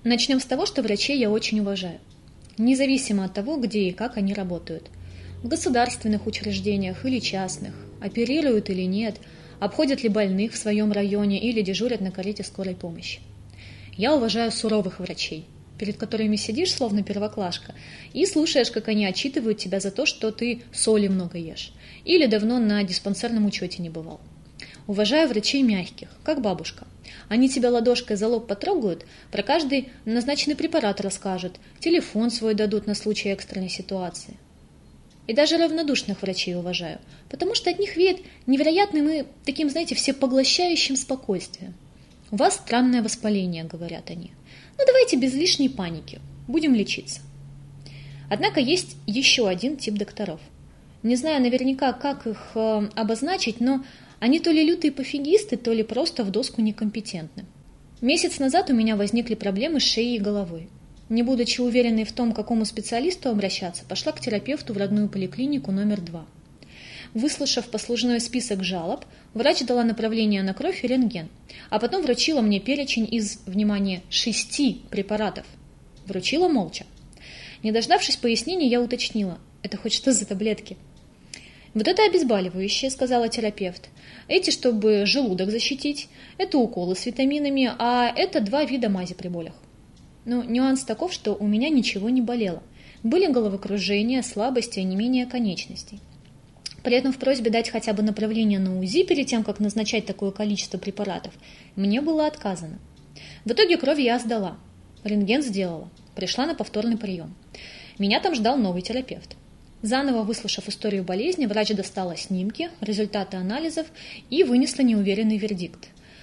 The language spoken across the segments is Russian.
Начнем с того, что врачей я очень уважаю. Независимо от того, где и как они работают. В государственных учреждениях или частных, оперируют или нет, обходят ли больных в своем районе или дежурят на карете скорой помощи. Я уважаю суровых врачей, перед которыми сидишь, словно первоклашка, и слушаешь, как они отчитывают тебя за то, что ты соли много ешь, или давно на диспансерном учете не бывал. Уважаю врачей мягких, как бабушка. Они тебя ладошкой за лоб потрогают, про каждый назначенный препарат расскажут, телефон свой дадут на случай экстренной ситуации. И даже равнодушных врачей уважаю, потому что от них веет невероятным и таким, знаете, всепоглощающим спокойствием. У вас странное воспаление, говорят они. Ну давайте без лишней паники, будем лечиться. Однако есть еще один тип докторов. Не знаю наверняка, как их обозначить, но они то ли лютые пофигисты, то ли просто в доску некомпетентны. Месяц назад у меня возникли проблемы с шеей и головой. Не будучи уверенной в том, к какому специалисту обращаться, пошла к терапевту в родную поликлинику номер 2. Выслушав послужной список жалоб, врач дала направление на кровь и рентген, а потом вручила мне перечень из, внимание, 6 препаратов. Вручила молча. Не дождавшись пояснений, я уточнила, это хоть что за таблетки? Вот это обезболивающее, сказала терапевт. Эти, чтобы желудок защитить, это уколы с витаминами, а это 2 вида мази при болях. Но нюанс таков, что у меня ничего не болело. Были головокружения, слабости, онемение конечностей. При этом в просьбе дать хотя бы направление на УЗИ перед тем, как назначать такое количество препаратов, мне было отказано. В итоге кровь я сдала, рентген сделала, пришла на повторный прием. Меня там ждал новый терапевт. Заново выслушав историю болезни, врач достала снимки, результаты анализов и вынесла неуверенный вердикт.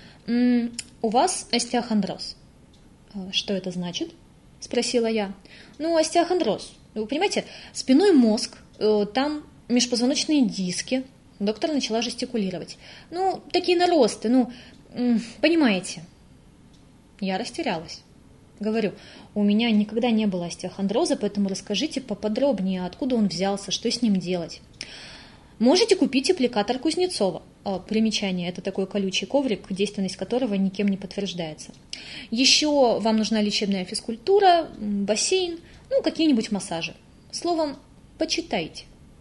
У вас остеохондроз. Что это значит? Спросила я. Остеохондроз. Вы понимаете, спинной мозг, там межпозвоночные диски. Доктор начала жестикулировать. Такие наросты, понимаете. Я растерялась. Говорю, у меня никогда не было остеохондроза, поэтому расскажите поподробнее, откуда он взялся, что с ним делать. Можете купить аппликатор Кузнецова. Примечание, это такой колючий коврик, действенность которого никем не подтверждается. Еще вам нужна лечебная физкультура, бассейн, какие-нибудь массажи. Словом, почитайте.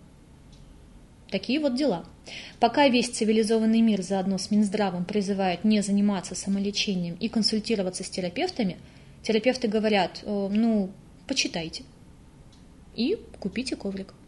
Такие вот дела. Пока весь цивилизованный мир заодно с Минздравом призывает не заниматься самолечением и консультироваться с терапевтами, терапевты говорят, почитайте и купите коврик.